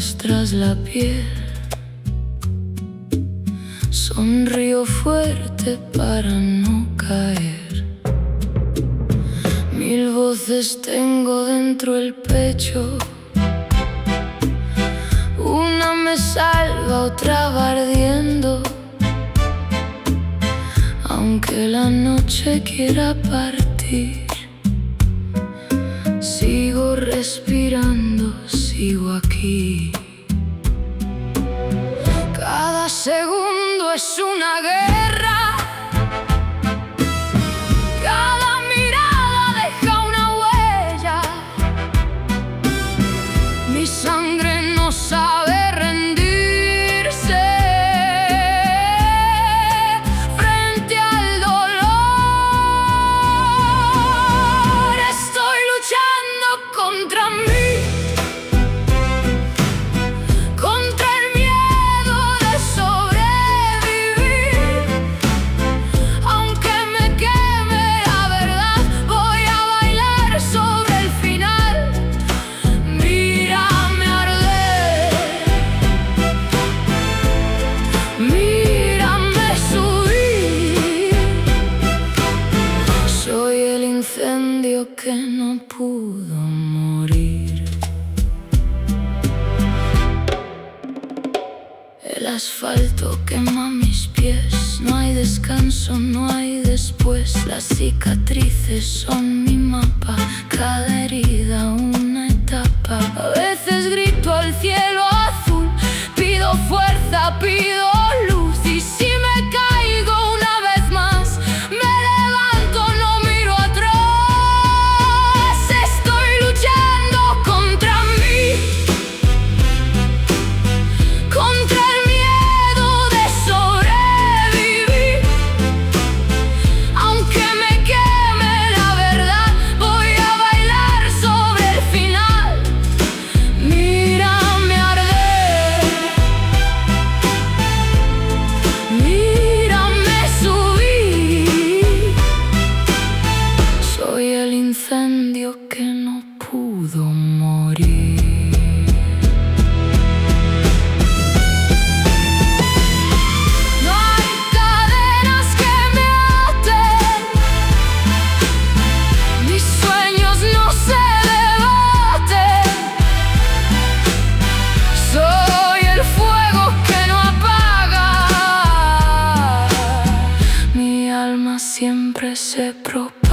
muestras la piel. Sonrío fuerte para no caer. Mil voces tengo dentro el pecho. Una me salva, otra va ardiendo. Aunque la noche quiera partir, sigo respirando, sigo aquí. Cada segundo es una guerra. Cada mirada deja una huella. Mi sangre no sabe rendirse frente al dolor. Estoy luchando contra mí. Incendio que no pudo morir. El asfalto quema mis pies. No hay descanso, no hay después. Las cicatrices son mi mapa. Cada herida una etapa. A veces grito al cielo azul. Pido fuerza, pido luz. Y si me caigo una vez más, me levanto, no miro atrás. Incendio que no pudo morir. No hay cadenas que me aten. Mis sueños no se debaten. Soy el fuego que no apaga. Mi alma siempre se propaga.